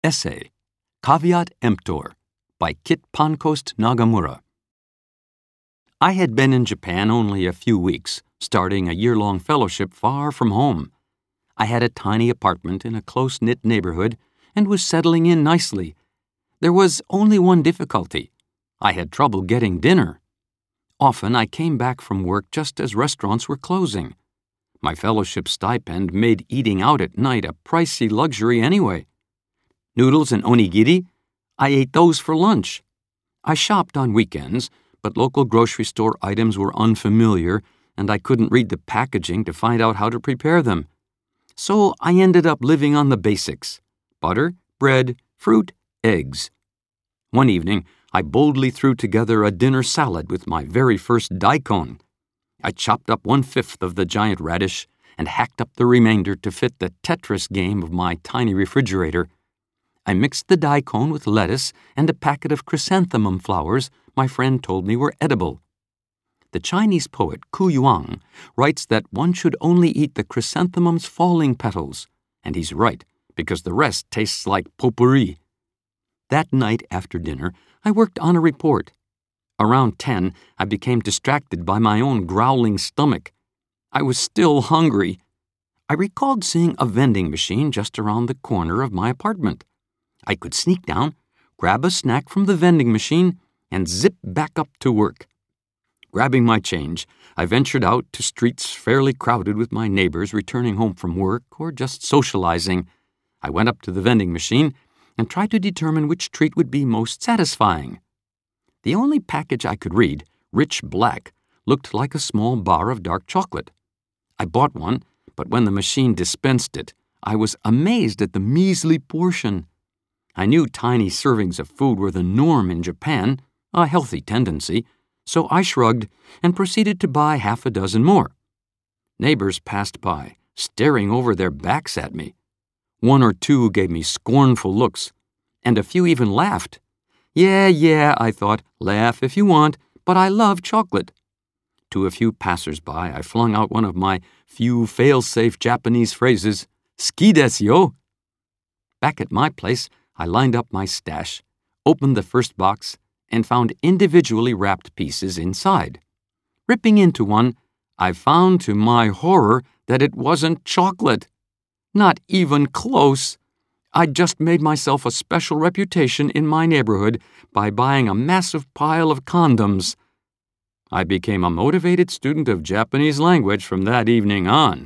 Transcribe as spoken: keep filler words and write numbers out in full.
Essay, Caveat Emptor, by Kit Pancoast Nagamura. I had been in Japan only a few weeks, starting a year-long fellowship far from home. I had a tiny apartment in a close-knit neighborhood and was settling in nicely. There was only one difficulty. I had trouble getting dinner. Often I came back from work just as restaurants were closing. My fellowship stipend made eating out at night a pricey luxury anyway. Noodles and onigiri? I ate those for lunch. I shopped on weekends, but local grocery store items were unfamiliar, and I couldn't read the packaging to find out how to prepare them. So I ended up living on the basics: butter, bread, fruit, eggs. One evening, I boldly threw together a dinner salad with my very first daikon. I chopped up one-fifth of the giant radish and hacked up the remainder to fit the Tetris game of my tiny refrigerator. I mixed the daikon with lettuce and a packet of chrysanthemum flowers my friend told me were edible. The Chinese poet Ku Yuang writes that one should only eat the chrysanthemum's falling petals, and he's right, because the rest tastes like potpourri. That night after dinner, I worked on a report. Around ten, I became distracted by my own growling stomach. I was still hungry. I recalled seeing a vending machine just around the corner of my apartment. I could sneak down, grab a snack from the vending machine, and zip back up to work. Grabbing my change, I ventured out to streets fairly crowded with my neighbors returning home from work or just socializing. I went up to the vending machine and tried to determine which treat would be most satisfying. The only package I could read, Rich Black, looked like a small bar of dark chocolate. I bought one, but when the machine dispensed it, I was amazed at the measly portion. I knew tiny servings of food were the norm in Japan, a healthy tendency, so I shrugged and proceeded to buy half a dozen more. Neighbors passed by, staring over their backs at me. One or two gave me scornful looks, and a few even laughed. Yeah, yeah, I thought, laugh if you want, but I love chocolate. To a few passers-by, I flung out one of my few fail-safe Japanese phrases, "Ski desu yo." Back at my place, I lined up my stash, opened the first box, and found individually wrapped pieces inside. Ripping into one, I found to my horror that it wasn't chocolate. Not even close. I'd just made myself a special reputation in my neighborhood by buying a massive pile of condoms. I became a motivated student of Japanese language from that evening on.